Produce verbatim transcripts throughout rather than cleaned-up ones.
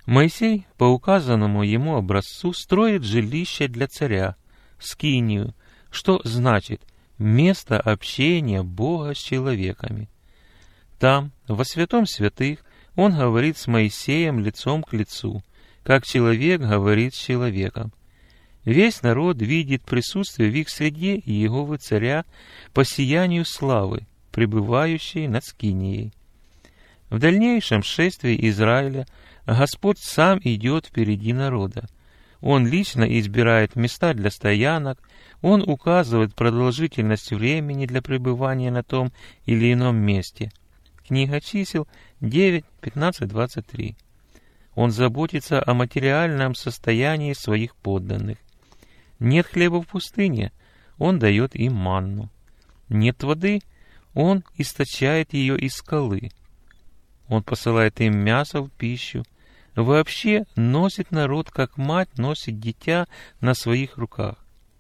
Моисей по указанному ему образцу строит жилище для царя, скинию, что значит место общения Бога с человеками. Там, во святом святых, он говорит с Моисеем лицом к лицу, как человек говорит с человеком. Весь народ видит присутствие в их среде Иеговы царя по сиянию славы, пребывающей над скинией. В дальнейшем шествии Израиля Господь сам идет впереди народа. Он лично избирает места для стоянок, Он указывает продолжительность времени для пребывания на том или ином месте. Книга чисел девять, пятнадцать, двадцать три. Он заботится о материальном состоянии своих подданных. Нет хлеба в пустыне, Он дает им манну. Нет воды, Он источает ее из скалы. Он посылает им мясо в пищу. Вообще носит народ, как мать носит дитя на своих руках.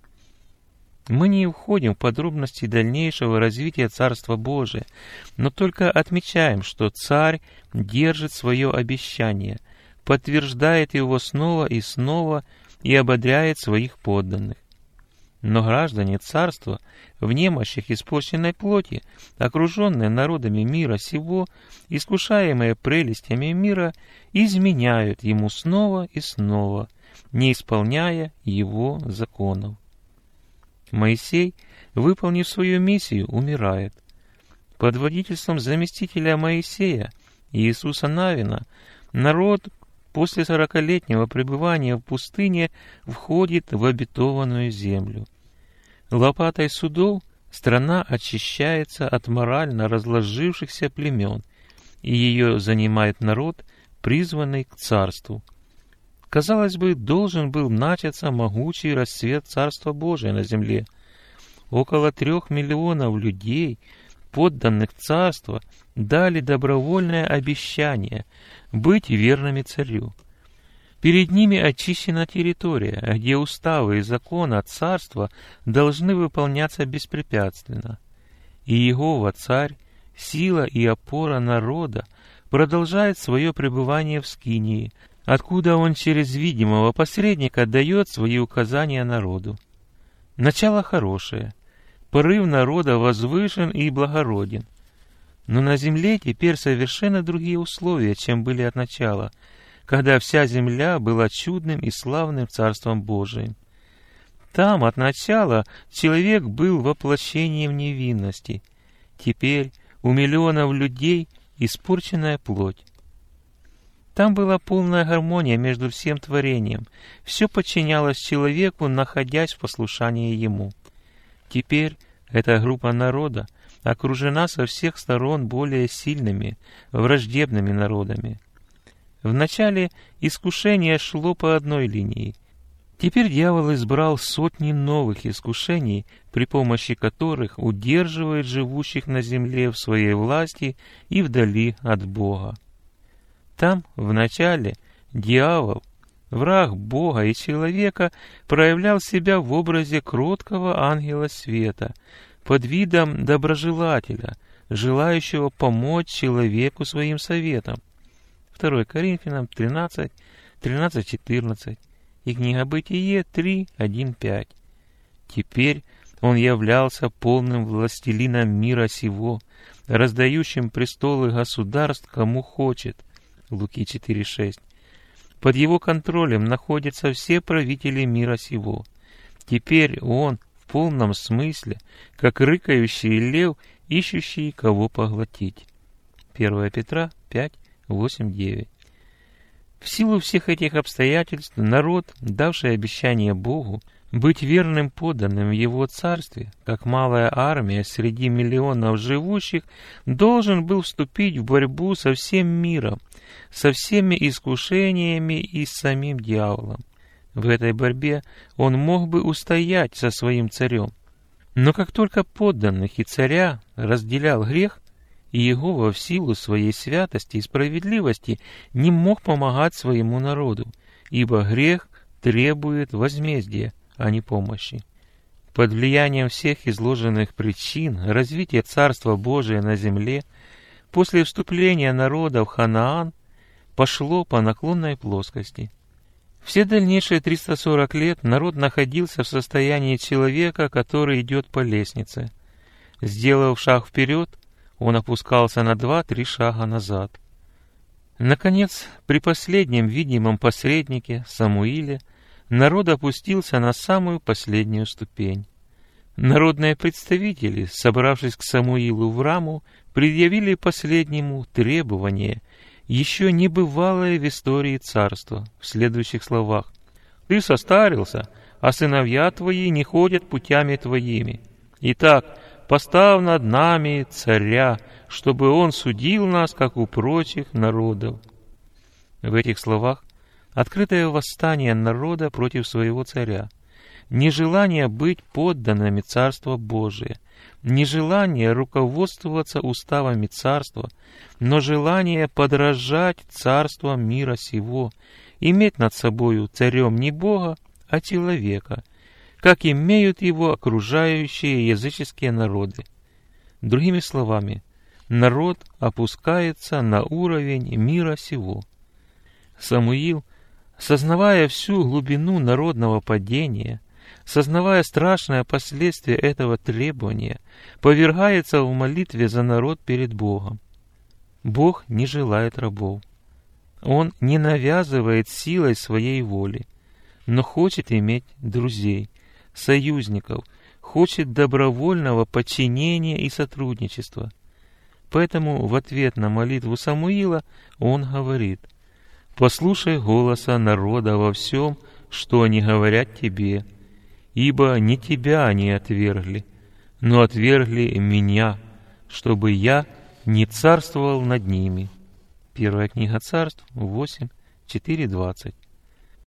Мы не входим в подробности дальнейшего развития Царства Божия, но только отмечаем, что Царь держит свое обещание, подтверждает его снова и снова и ободряет своих подданных. Но граждане Царства, в немощах испорченной плоти, окруженные народами мира сего, искушаемые прелестями мира, изменяют ему снова и снова, не исполняя его законов. Моисей, выполнив свою миссию, умирает. Под водительством заместителя Моисея, Иисуса Навина, народ после сорокалетнего пребывания в пустыне входит в обетованную землю. Лопатой судов страна очищается от морально разложившихся племен, и ее занимает народ, призванный к царству. Казалось бы, должен был начаться могучий расцвет Царства Божия на земле. Около трех миллионов людей, подданных царства, дали добровольное обещание быть верными царю. Перед ними очищена территория, где уставы и законы от царства должны выполняться беспрепятственно. И Иегова Царь, сила и опора народа, продолжает свое пребывание в скинии, откуда он через видимого посредника дает свои указания народу. Начало хорошее, порыв народа возвышен и благороден. Но на земле теперь совершенно другие условия, чем были от начала, когда вся земля была чудным и славным Царством Божиим. Там от начала человек был воплощением невинности. Теперь у миллионов людей испорченная плоть. Там была полная гармония между всем творением. Все подчинялось человеку, находясь в послушании ему. Теперь эта группа народа окружена со всех сторон более сильными, враждебными народами. Вначале искушение шло по одной линии. Теперь дьявол избрал сотни новых искушений, при помощи которых удерживает живущих на земле в своей власти и вдали от Бога. Там, вначале, дьявол, враг Бога и человека, проявлял себя в образе кроткого ангела света, под видом доброжелателя, желающего помочь человеку своим советом. второе Коринфянам тринадцать, тринадцать, четырнадцать и книга Бытие три, один, пять. Теперь он являлся полным властелином мира сего, раздающим престолы государств кому хочет. Луки четыре, шесть. Под его контролем находятся все правители мира сего. Теперь он в полном смысле, как рыкающий лев, ищущий кого поглотить. первое Петра пять, восемь, девять. В силу всех этих обстоятельств народ, давший обещание Богу быть верным подданным в Его Царстве, как малая армия среди миллионов живущих, должен был вступить в борьбу со всем миром, со всеми искушениями и с самим дьяволом. В этой борьбе он мог бы устоять со своим царем. Но как только подданных и царя разделял грех, Иегова в силу своей святости и справедливости не мог помогать своему народу, ибо грех требует возмездия, а не помощи. Под влиянием всех изложенных причин развития Царства Божия на земле, после вступления народа в Ханаан, пошло по наклонной плоскости. Все дальнейшие триста сорок лет народ находился в состоянии человека, который идет по лестнице. Сделав шаг вперед, он опускался на два-три шага назад. Наконец, при последнем видимом посреднике, Самуиле, народ опустился на самую последнюю ступень. Народные представители, собравшись к Самуилу в Раму, предъявили последнему требование, еще не бывалое в истории царства, в следующих словах: «Ты состарился, а сыновья твои не ходят путями твоими. Итак, поставь над нами царя, чтобы он судил нас, как у прочих народов». В этих словах открытое восстание народа против своего царя, нежелание быть подданными Царства Божия, нежелание руководствоваться уставами царства, но желание подражать царствам мира сего, иметь над собою царем не Бога, а человека, как имеют его окружающие языческие народы. Другими словами, народ опускается на уровень мира сего. Самуил, сознавая всю глубину народного падения, сознавая страшное последствие этого требования, повергается в молитве за народ перед Богом. Бог не желает рабов. Он не навязывает силой своей воли, но хочет иметь друзей, союзников, хочет добровольного подчинения и сотрудничества. Поэтому в ответ на молитву Самуила он говорит: «Послушай голоса народа во всем, что они говорят тебе, ибо не тебя они отвергли, но отвергли меня, чтобы я не царствовал над ними». Первая книга Царств, восемь, четыре, двадцать.